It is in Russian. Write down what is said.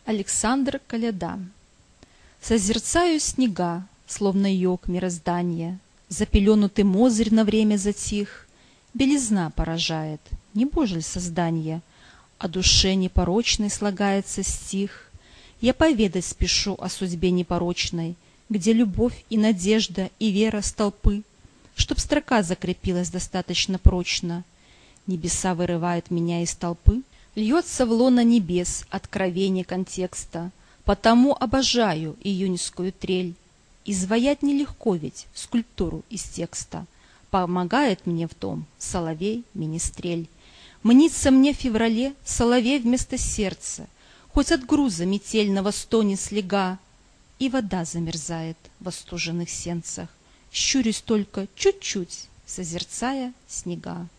Александр Коляда. Созерцаю снега, словно йог мироздания. Запеленутый Мозырь на время затих. Белизна поражает, не Божье ли создание, о душе непорочной слагается стих. Я поведать спешу о судьбе непорочной, где любовь и надежда и вера столпы, чтоб строка закрепилась достаточно прочно. Небеса вырывают меня из толпы, льется в лоно небес откровение контекста, потому обожаю июньскую трель. Изваять нелегко ведь скульптуру из текста, помогает мне в том соловей-министрель. Мнится мне в феврале соловей вместо сердца, хоть от груза метельного стонет слега, и вода замерзает в остуженных сенцах, щурюсь только чуть-чуть, созерцая снега.